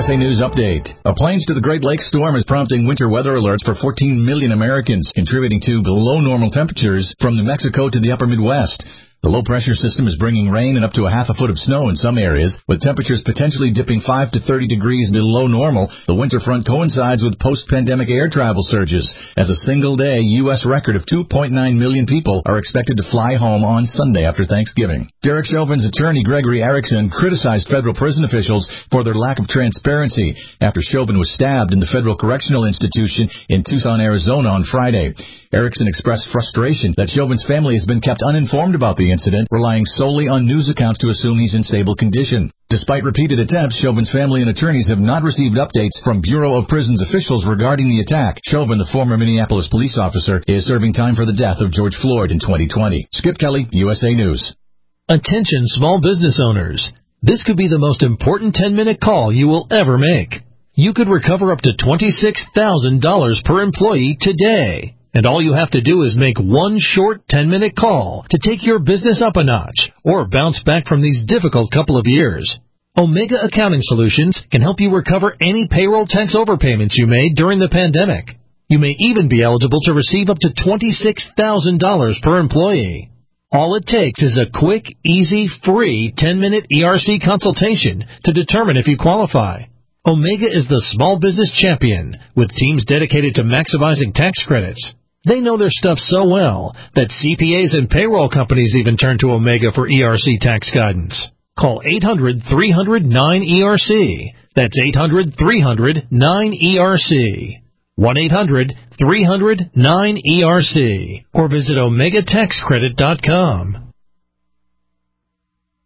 USA News Update. A Plains to the Great Lakes storm is prompting winter weather alerts for 14 million Americans, contributing to below normal temperatures from New Mexico to the upper Midwest. The low-pressure system is bringing rain and up to a half a foot of snow in some areas, with temperatures potentially dipping 5 to 30 degrees below normal. The winter front coincides with post-pandemic air travel surges, as a single-day U.S. record of 2.9 million people are expected to fly home on Sunday after Thanksgiving. Derek Chauvin's attorney, Gregory Erickson, criticized federal prison officials for their lack of transparency after Chauvin was stabbed in the Federal Correctional Institution in Tucson, Arizona on Friday. Erickson expressed frustration that Chauvin's family has been kept uninformed about the incident, relying solely on news accounts to assume he's in stable condition. Despite repeated attempts, Chauvin's family and attorneys have not received updates from Bureau of Prisons officials regarding the attack. Chauvin, the former Minneapolis police officer, is serving time for the death of George Floyd in 2020. Skip Kelly, USA News. Attention small business owners. This could be the most important 10-minute call you will ever make. You could recover up to $26,000 per employee today. And all you have to do is make one short 10-minute call to take your business up a notch or bounce back from these difficult couple of years. Omega Accounting Solutions can help you recover any payroll tax overpayments you made during the pandemic. You may even be eligible to receive up to $26,000 per employee. All it takes is a quick, easy, free 10-minute ERC consultation to determine if you qualify. Omega is the small business champion with teams dedicated to maximizing tax credits. They know their stuff so well that CPAs and payroll companies even turn to Omega for ERC tax guidance. Call 800-300-9ERC. That's 800-300-9ERC. 1-800-300-9ERC. Or visit OmegaTaxCredit.com.